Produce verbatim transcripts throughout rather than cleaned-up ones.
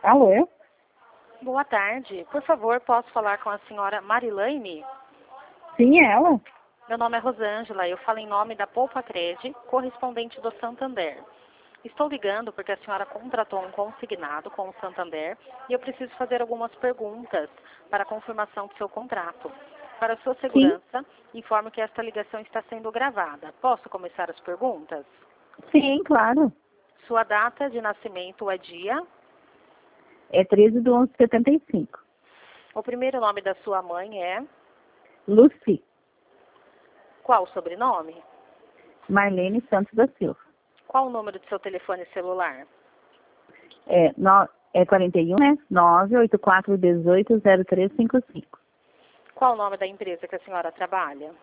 Alô? Boa tarde. Por favor, posso falar com a senhora Marilaine? Sim, é ela. Meu nome é Rosângela, eu falo em nome da Poupa Cred, correspondente do Santander. Estou ligando porque a senhora contratou um consignado com o Santander e eu preciso fazer algumas perguntas para a confirmação do seu contrato. Para sua Sim, segurança, informo que esta ligação está sendo gravada. Posso começar as perguntas? sim, claro. Sua data de nascimento é dia? É treze de onze de setenta e cinco. O primeiro nome da sua mãe é? Lucy, Qual o sobrenome? Marlene Santos da Silva. Qual o número do seu telefone celular? É, no, é quarenta e um, né? nove oito quatro um oito zero três cinco cinco. Qual o nome da empresa que a senhora trabalha?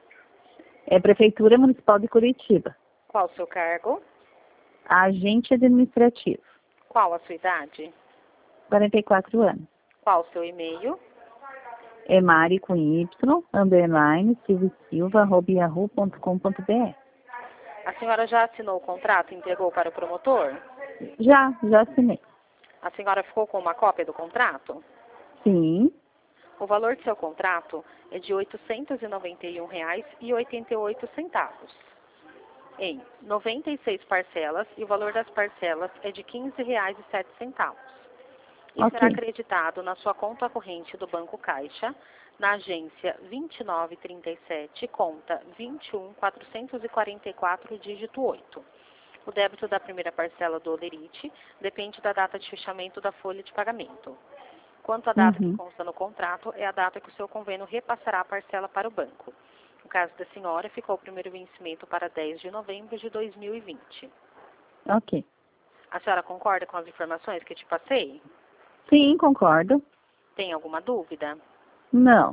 É Prefeitura Municipal de Curitiba. Qual o seu cargo? Agente administrativo. Qual a sua idade? quarenta e quatro anos. Qual o seu e-mail? É Mari com Y, underline, Silva Silva, arroba yahoo ponto com ponto br. A senhora já assinou o contrato e entregou para o promotor? Já, já assinei. A senhora ficou com uma cópia do contrato? Sim, O valor do seu contrato é de oitocentos e noventa e um reais e oitenta e oito centavos. Em noventa e seis parcelas e o valor das parcelas é de quinze reais e sete centavos. E será ok. acreditado na sua conta corrente do Banco Caixa, na agência vinte e nove trinta e sete, conta vinte e um quatrocentos e quarenta e quatro, dígito oito. O débito da primeira parcela do Olerite depende da data de fechamento da folha de pagamento. Quanto à data que Uhum. consta no contrato, é a data que o seu convênio repassará a parcela para o banco. No caso da senhora, ficou o primeiro vencimento para dez de novembro de dois mil e vinte. Ok. A senhora concorda com as informações que te passei? Sim, concordo. Tem alguma dúvida? Não.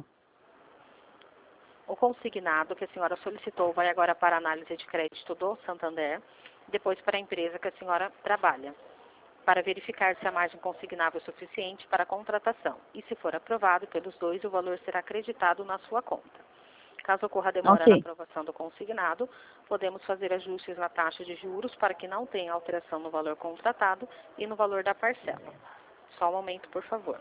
O consignado que a senhora solicitou vai agora para a análise de crédito do Santander, depois para a empresa que a senhora trabalha, para verificar se a margem consignável é suficiente para a contratação. E se for aprovado pelos dois, o valor será acreditado na sua conta. Caso ocorra demora na Ok. aprovação do consignado, podemos fazer ajustes na taxa de juros para que não tenha alteração no valor contratado e no valor da parcela. Só um momento, por favor.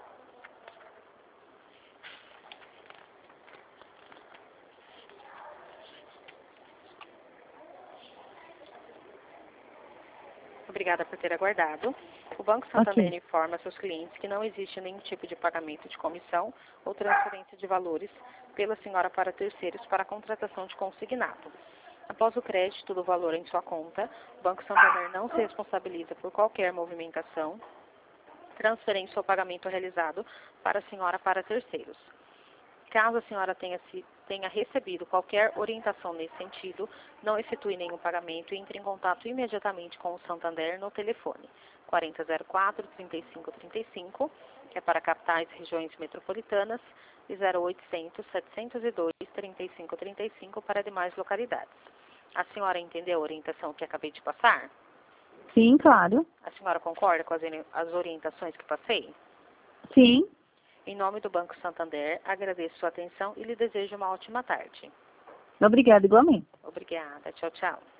Obrigada por ter aguardado. O Banco Santander Ok. informa seus clientes que não existe nenhum tipo de pagamento de comissão ou transferência de valores pela senhora para terceiros para a contratação de consignado. Após o crédito do valor em sua conta, o Banco Santander não se responsabiliza por qualquer movimentação, transferência ou pagamento realizado para a senhora para terceiros. Caso a senhora tenha, se, tenha recebido qualquer orientação nesse sentido, não efetue nenhum pagamento e entre em contato imediatamente com o Santander no telefone quarenta zero quatro, trinta e cinco trinta e cinco, que é para capitais e regiões metropolitanas, e zero oitocentos, setecentos e dois, trinta e cinco trinta e cinco para demais localidades. A senhora entendeu a orientação que acabei de passar? Sim, claro. A senhora concorda com as, as orientações que passei? Sim. Em nome do Banco Santander, agradeço sua atenção e lhe desejo uma ótima tarde. Obrigada, igualmente. Obrigada. Tchau, tchau.